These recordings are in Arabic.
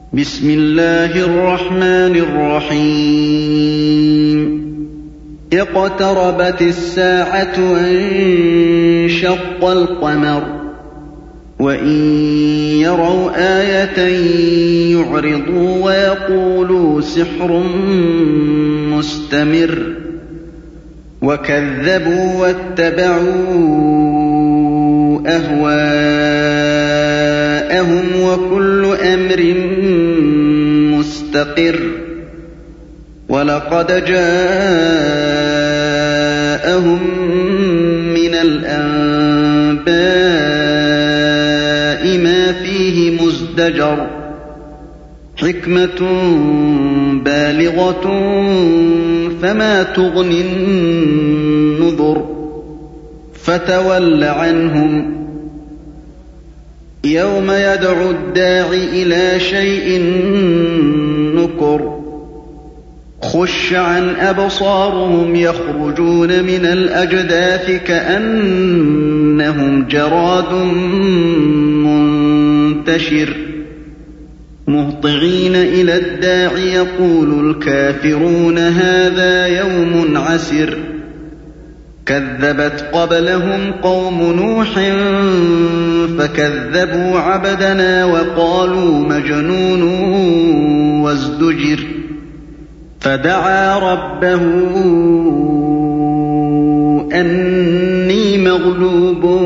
بسم الله الرحمن الرحيم اقتربت الساعة وانشق القمر وإن يروا آية يعرضوا ويقولوا سحر مستمر وكذبوا واتبعوا أهواءهم وكل أمر مستقر ولقد جاءهم من الأنباء ما فيه مزدجر حكمة بالغة فما تغني النذر فتول عنهم يوم يدعو الداع إلى شيء نكر خش عن أبصارهم يخرجون من الأجداث كأنهم جراد منتشر مهطعين إلى الداع يقول الكافرون هذا يوم عسر كذبت قبلهم قوم نوح فكذبوا عبدنا وقالوا مجنون وازدجر فدعا ربه أني مغلوب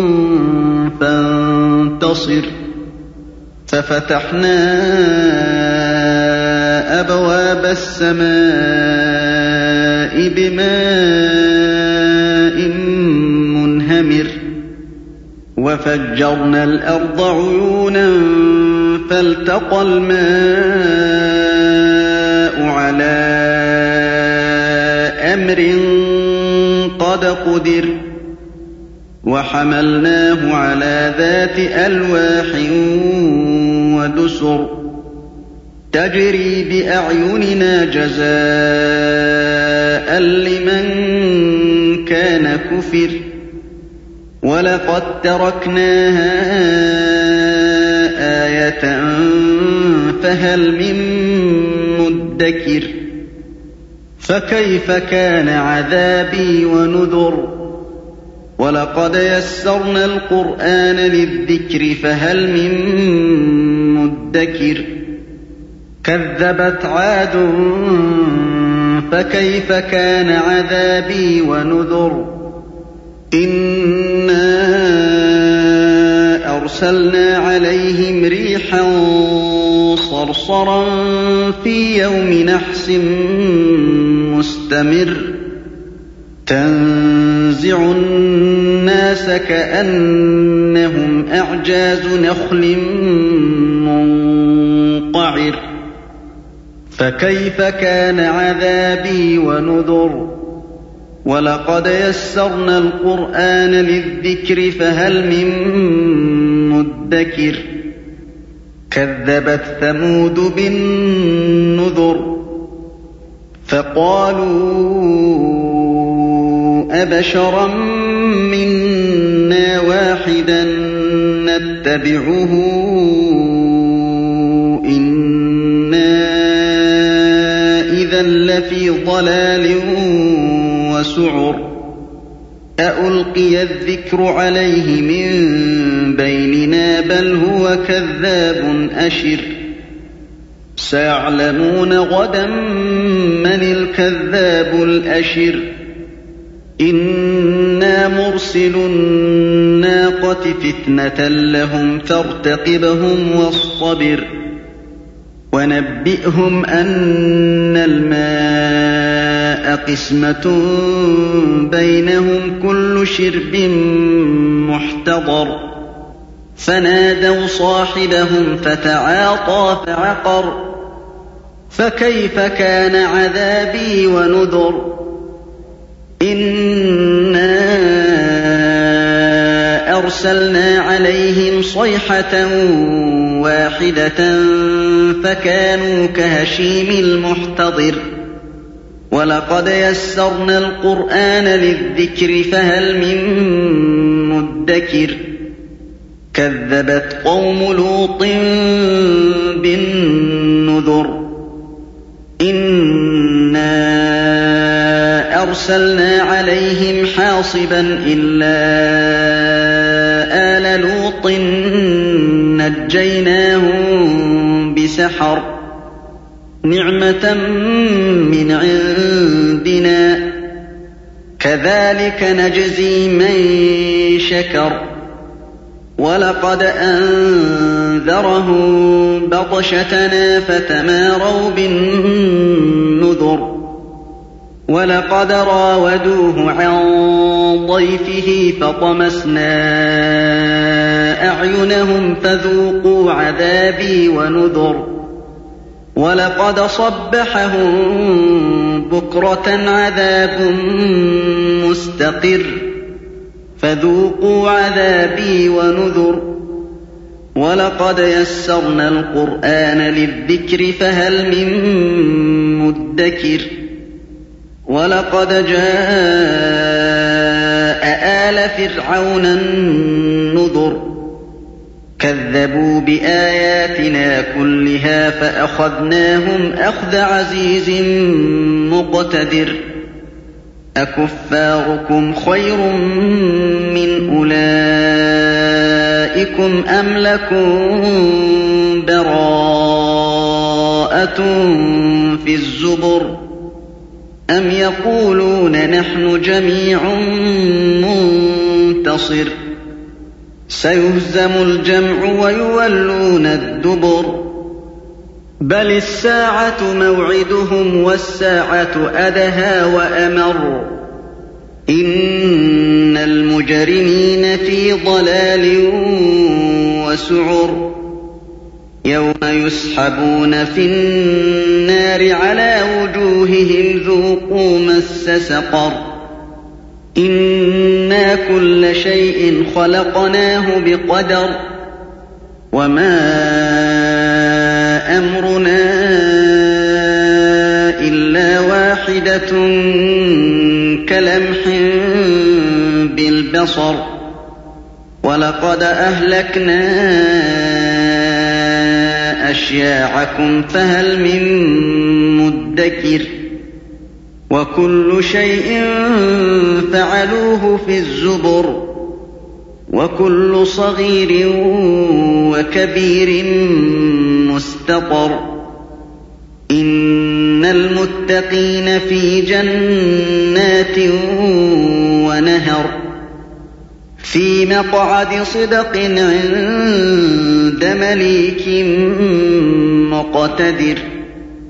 فانتصر ففتحنا أبواب السماء بماء منهمر وفجرنا الأرض عيونا فالتقى الماء على أمر قد قدر وحملناه على ذات ألواح ودسر تجري بأعيننا جزاء لمن كان كفر ولقد تركناها آية فهل من مدكر فكيف كان عذابي ونذر ولقد يسرنا القرآن للذكر فهل من مدكر كذبت عاد فكيف كان عذابي ونذر إنا أرسلنا عليهم ريحا صرصرا في يوم نحس مستمر تنزع الناس كأنهم أعجاز نخل منقعر فكيف كان عذابي ونذر ولقد يسرنا القرآن للذكر فهل من مدكر كذبت ثمود بالنذر فقالوا أبشرا منا واحدا نتبعه إنا إذا لفي ضلال وسعر أألقي الذكر عليه من بيننا بل هو كذاب أشر سيعلمون غدا من الكذاب الأشر إنا مرسل الناقة فتنة لهم فارتقبهم واصطبر ونبئهم أن الماء قسمة بينهم كل شرب محتضر فنادوا صاحبهم فتعاطى فعقر فكيف كان عذابي ونذر إنا أرسلنا عليهم صيحة واحدة فكانوا كهشيم المحتضر ولقد يسرنا القرآن للذكر فهل من مدكر كذبت قوم لوط بالنذر إنا أرسلنا عليهم حاصبا إلا آل لوط نجيناهم بسحر نعمة من عندنا كذلك نجزي من شكر ولقد أنذرهم بطشتنا فتماروا بالنذر ولقد راودوه عن ضيفه فطمسنا أعينهم فذوقوا عذابي ونذر ولقد صبحهم بكرة عذاب مستقر فذوقوا عذابي ونذر ولقد يسرنا القرآن للذكر فهل من مدكر ولقد جاء آل فرعون النذر كذبوا بآياتنا كلها فأخذناهم أخذ عزيز مقتدر أكفاركم خير من أولئكم أم لكم براءة في الزبر أم يقولون نحن جميع منتصر سيهزم الجمع ويولون الدبر بل الساعة موعدهم والساعة أدهى وأمر إن المجرمين في ضلال وسعر يوم يسحبون في النار على وجوههم ذوقوا مس سقر إنا كل شيء خلقناه بقدر وما أمرنا إلا واحدة كلمح بالبصر ولقد أهلكنا أشياعكم فهل من مدكر وكل شيء فعلوه في الزبر وكل صغير وكبير مستطر إن المتقين في جنات ونهر في مقعد صدق عند مليك مقتدر